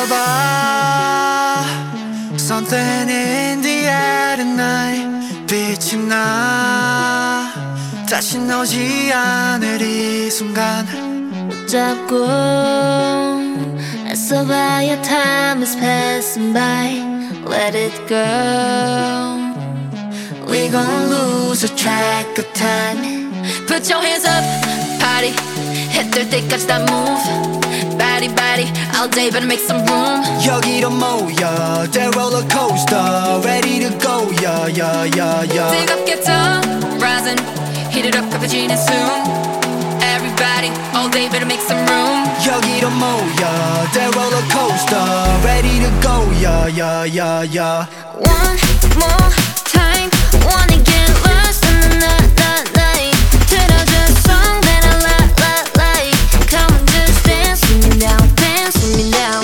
봐 Something in the air tonight 빛이 나 다시 오지 않을 이 순간 잡고 애써봐야 time is passing by Let it go We gon' lose a track of time Put your hands up, party 해뜰 때까지 다 move Body, body, all day better make some room 여기로 모여 The roller coaster Ready to go, yeah, yeah, yeah, yeah 뜨겁게 더 rising Heat it up, cappuccino soon Everybody, all day better make some room 여기로 모여 The roller coaster Ready to go, yeah, yeah, yeah, yeah One more time Wanna get lost in the night 틀어줘 song that I like Come on just dance with me now Dance with me now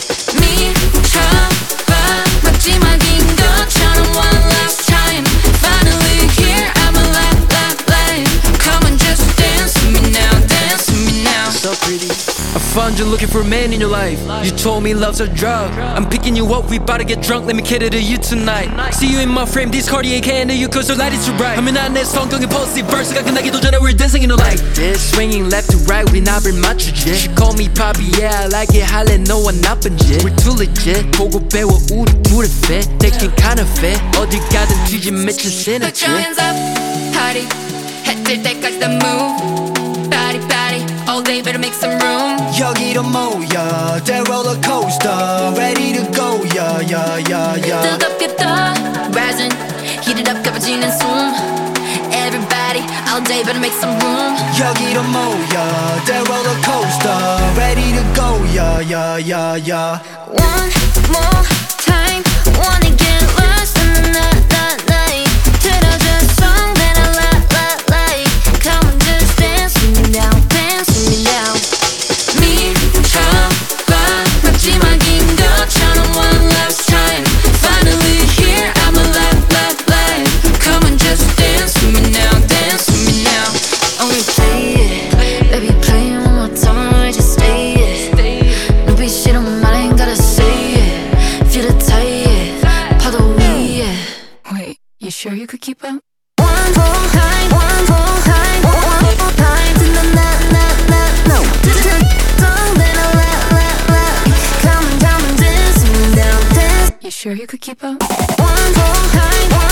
미쳐봐 마지막인 것처럼 one last time Finally here I'm alive Come on just dance with me now Dance with me now So pretty I found you looking for a man in your life You told me love's a drug I'm picking you up, we bout to get drunk Let me cater to you tonight See you in my frame, this Cartier can't handle you Cause the light is too bright 하면 안 내 성경의 pulse verse가 끝나기도 전에 we're dancing in the light Like this, swinging left to right 우린 앞을 맞추지 She call me Poppy, yeah I like it 할래 너와 나쁜 짓 We're too legit 보고 배워 우리 둘의 fit Taking kind of fit 어딜 가든 뒤진 미친 synergy Put your hands up, party 해뜰 때까지 다 move Body, body, all day better make some room 여기로 모여 The roller coaster Ready to go, yeah, yeah, yeah, yeah 뜨겁게 더 rising Heat it up, cappuccino soon Everybody, all day better make some room 여기로 모여 The roller coaster Ready to go, yeah, yeah, yeah, yeah One more time Wanna get lost in the night 틀어줘 song that I like Come on just dance with me now Dance with me now 미쳐봐 마지막인 것처럼 one last time Finally here I'm alive Come on just dance with me now Dance with me now Only play it Baby play it one more time Just stay it 눈빛이 너무 말 ain't gotta say it Feel it tight 파도 위에 Wait, you sure you could keep up? One more time One more time One more time to the no Song that I like Come on dance with me now Dance You sure you could keep up? One more time